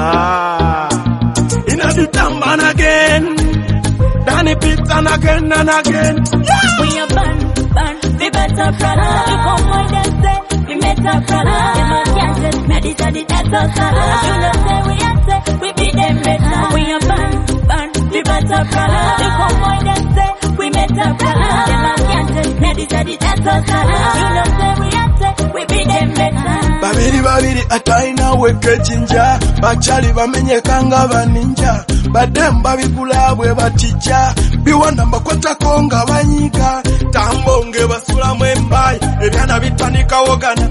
Inna the tamban again. Danny Pitts and again and again. Yeah. We are ban, we better brother. We come when them say, we better brother. Them a can't just meditate the death of you know say we are say, we be them better. We are ban, we better brother. We come when them say, we better brother. Them a can't just meditate the death of you know say we are say, we be them better. Babiri ataina weke jinja. Bachali bamenyeka nga baninja. Bademba bigula bwe batija. Biwana mbakwata konga banyiga. Tambonge basula mwembai. Ebyana bitanika wogana.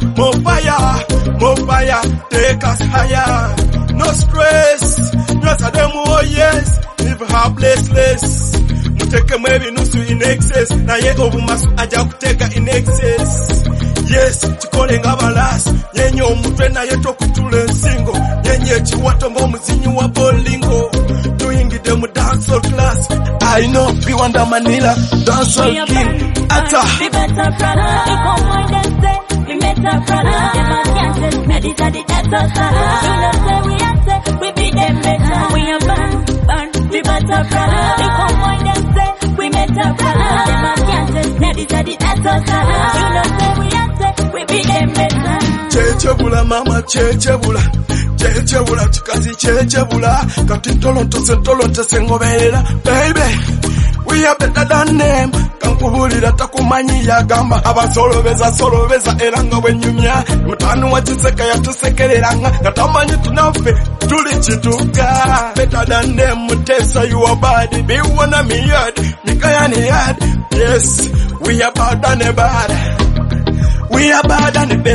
More fire, take us higher. No stress, no sademu oh yes. Live her blessless. Muteke mwebi nusu in excess. Na ye obumasu aja kuteka in excess. Yes, chikole nga balas. Nyenye omutwe na yeto kutule nsingo. Nyenye chiwato mbo muzinyi wa bolingo. Doing it them dancehall class. I know Biwanda Manila dancehall king. Ata. We better brother. We come when them say we better brother. Them a can't just meditate the death of you know say we are say we be them better. We are ban, we better brother. We come when them say we better brother. Them a can't just meditate the death of you know say we are say we be them better. Chechebula mama chechebula. Chechebula chikazi chechebula. Kati ntolonto sengoberera. Baby, we are better than them. Kankubulira takumanyi yagamba. Abasolobeza eranga wenyumya. Mutanu wachiseka yatusekereranga. Katamanyi tunafe tuli chituka. Better than them mutesa you are bad. Biwana mi yard, mikaya ni yard. Yes, we are bad than the bad. We are bad than the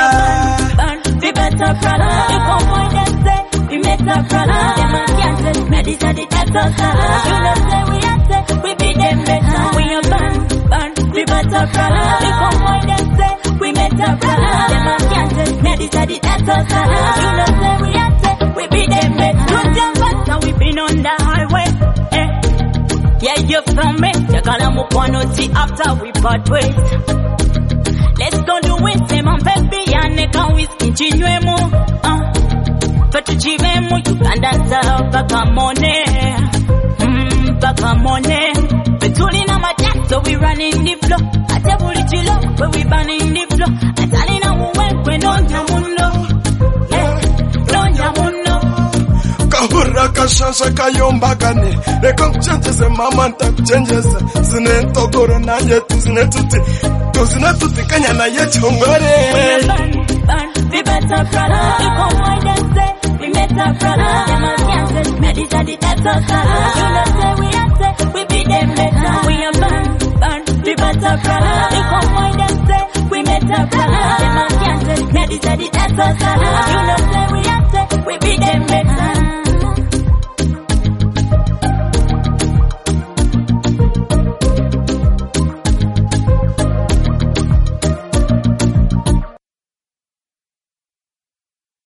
better. We better brother. We come when them say we better brother. Them a can't just meditate the death of you know say we are say we be them better. We are ban, we better brother. We come when them say we better brother. Them a can't just meditate the death of you know say we are say we be them better. Good job, but we been on the highway. Yeah, you from me. You call them up one after we part ways. Let's go do it, say mon baby, yaneka whisky chinywemo. Fatuchivemo, you can dance up, bakamone. Bakamone. Betuli na matak, so we run in the floor. Atebuli chilo, where we burn in the floor. Atalina uwe, no nyamuno. No nyamuno. Kahura kashasha kayomba gane. Reka kuchenjeze mama nta kuchenjeze. Zine ntogoro na yetu zine tuti. Zine tuti kanya na yetu ngore. We better brother. We come when them say we better brother. Them a can't just meditate the death of you know say we are say we be them better. We are ban, we better brother. We come when them say we better brother. Them a can't just meditate the death of you know say we are say we be them better.